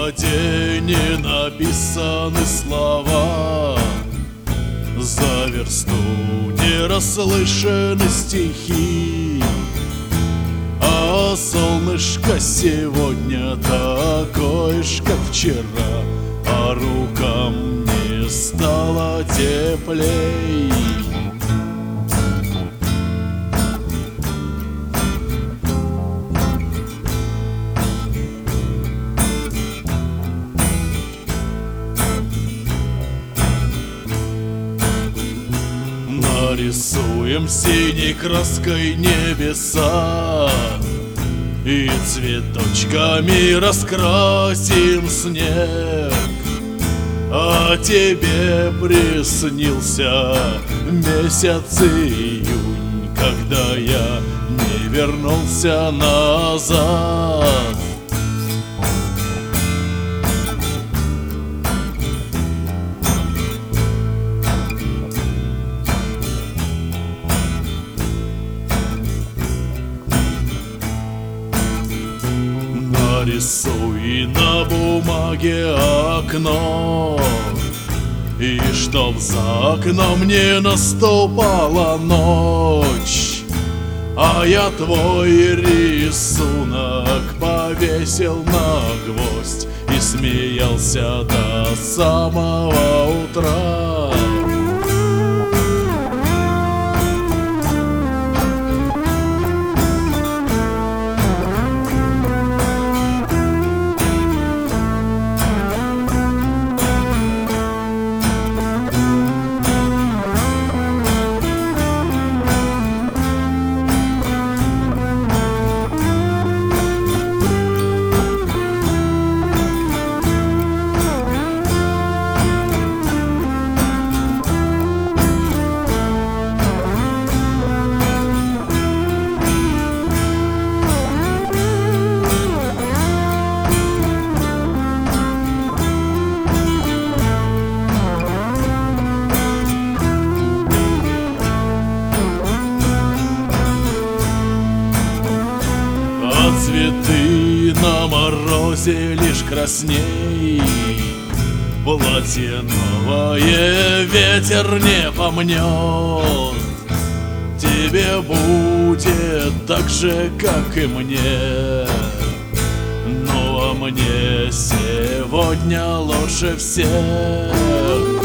воде не написаны слова, за версту не расслышаны стихи. А солнышко сегодня такое ж, как вчера, а рукам не стало теплей. Нарисуем синей краской небеса и цветочками раскрасим снег. А тебе приснился месяц июнь, когда я не вернулся назад. Нарисуй на бумаге окно, и чтоб за окном не наступала ночь, а я твой рисунок повесил на гвоздь и смеялся до самого утра. Цветы на морозе лишь красней, платье новое ветер не помнет. Тебе будет так же, как и мне, ну а мне сегодня лучше всех.